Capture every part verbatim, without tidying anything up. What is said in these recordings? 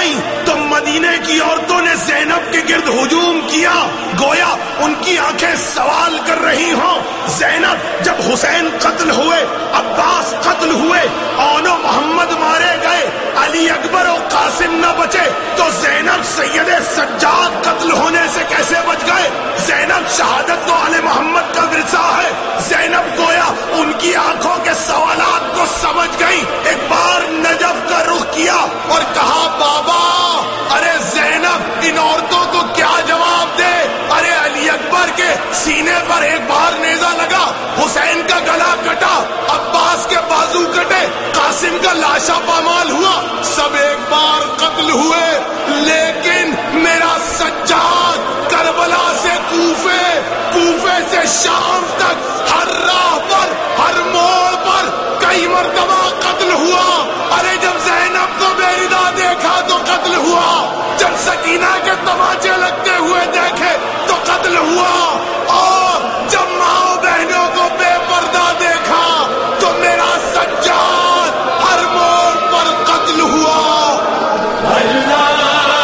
آئی تو مدینے کی عورتوں نے زینب کے گرد ہجوم کیا، گویا ان کی آنکھیں سوال کر رہی ہوں۔ زینب جب حسین قتل ہوئے، عباس قتل ہوئے، اون و محمد مارے گئے، علی اکبر و قاسم نہ بچے، تو زینب سید سجاد قتل ہونے سے کیسے بچ گئے؟ زینب شہادت تو آل محمد کا ورثہ ہے۔ زینب گویا ان کی آنکھوں کے سوالات کو سمجھ گئی، ایک بار نجف کا رخ کیا اور کہا بابا ارے زینب ان عورتوں کو کیا جواب دے؟ ارے علی اکبر کے سینے پر ایک بار نیزہ لگا، حسین کا گلا کٹا، عباس کے بازو کٹے، قاسم کا لاشا پامال ہوا، سب ایک بار قتل ہوئے، لیکن میرا سجاد کربلا سے کوفے، کوفے سے شام تک ہر راہ پر، ہر موڑ پر کئی مرتبہ قتل ہوا۔ ارے جب زینب کو بے ردا دیکھا تو قتل ہوا، جب سکینہ کے تماچے لگتے ہوئے دیکھے تو قتل ہوا، اور جب ماں بہنوں کو بے پردہ دیکھا تو میرا سجاد ہر موڑ پر قتل ہوا۔ اللہ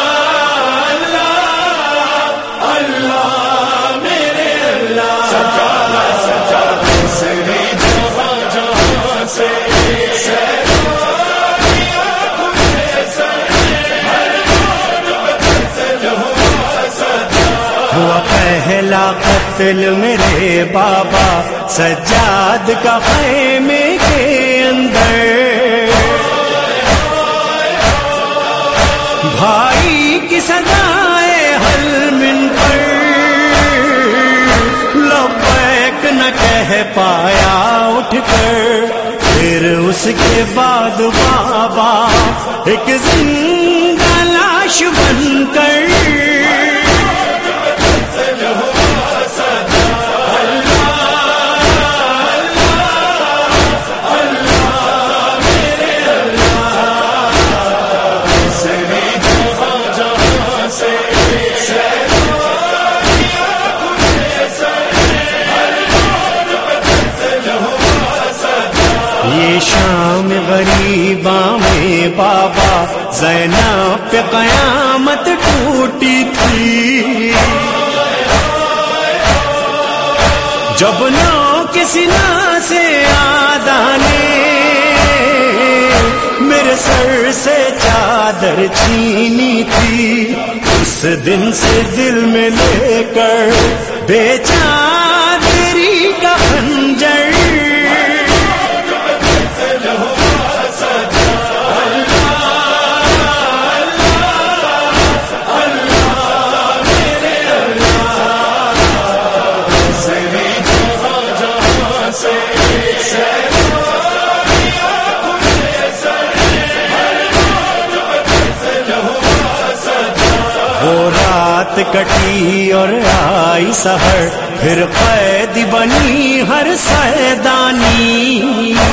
اللہ اللہ میرے اللہ، سجاد سجاد سے جہاں جہاں سے ہوا پہلا قتل میرے بابا سجاد کا خیمے کے اندر، بھائی کی صدائے حل من پر لبیک نہ کہہ پایا اٹھ کر، پھر اس کے بعد بابا ایک زندہ لاش بن کر شام غریباں میں بابا زینب پہ قیامت ٹوٹی تھی، جب نو کے سینہ سے آدانے میرے سر سے چادر چھینی تھی، اس دن سے دل میں لے کر بے چادری کا خنجر کٹی اور آئی سحر، پھر قید بنی ہر سیدانی،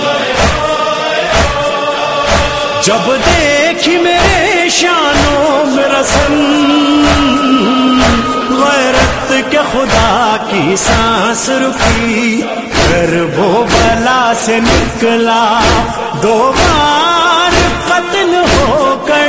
جب دیکھی میرے شانوں میں رسم غیرت کے خدا کی سانس رکی، پھر وہ بلا سے نکلا دو بار قتل ہو کر،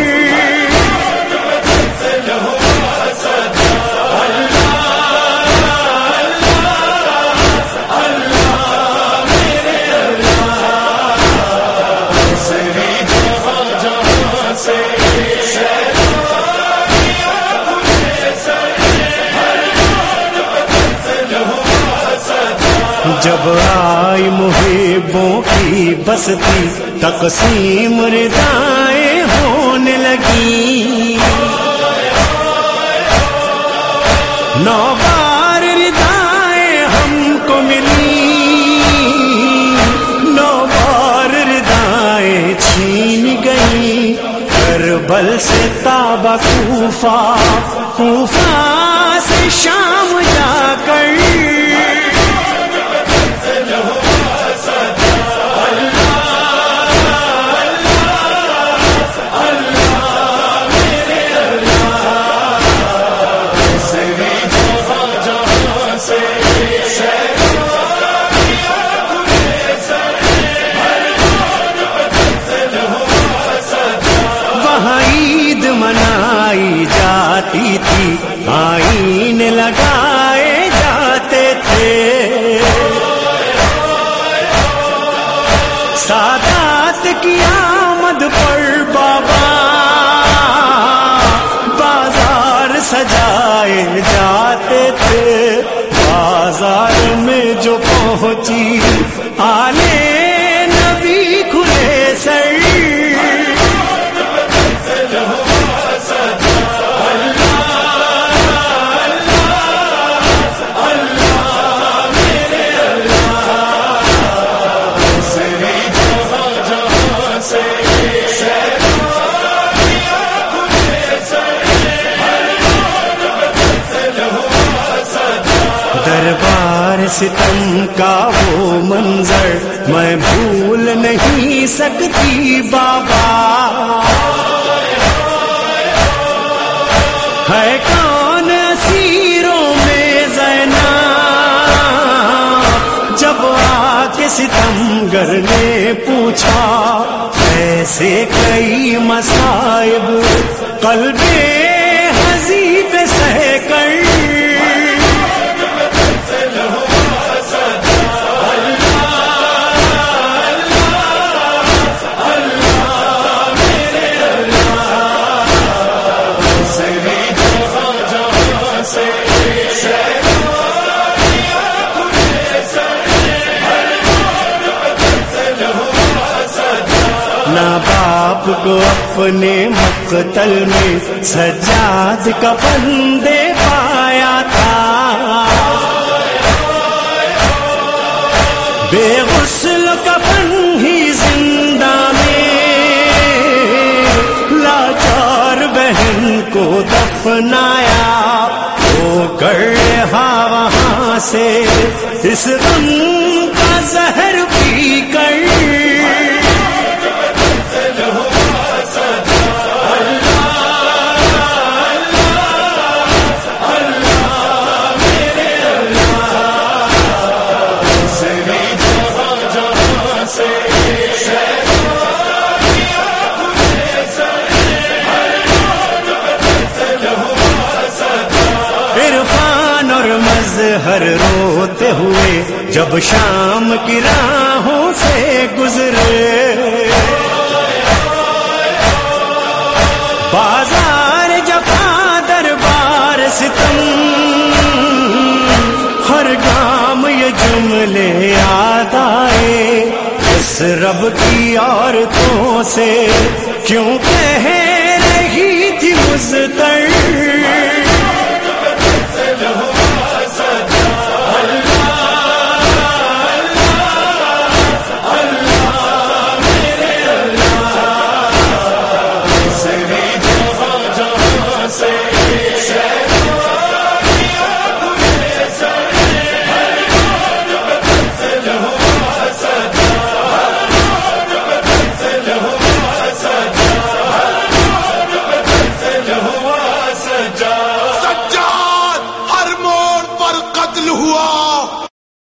جب آئی محبوں کی بستی تقسیم ردائیں ہونے لگی، نو بار ردائیں ہم کو ملی، نو بار ردائیں چھین گئی، کربل سے تابا کوفہ، کوفہ سے شام جا کر، میں جو پہنچی آلے نبی کھلے سر دربار ستم کا وہ منظر میں بھول نہیں سکتی بابا. ہے کون اسیروں میں زینب جب آ کے ستمگر نے پوچھا ایسے کئی مصائب قلب حزین پہ سہ کر نہ باپ کو اپنے مقتل میں سجاد کفن دے پایا تھا. بے غسل کفن ہی زندہ میں لاچار بہن کو دفنایا. وہ کر رہا وہاں سے اس غم کا زہر پی کر ہر روتے ہوئے جب شام کی راہوں سے گزرے. بازار جفا دربار ستم ہر گام یہ جملے یاد آئے. اس رب کی عورتوں سے کیوں کہہ رہی تھی مزتر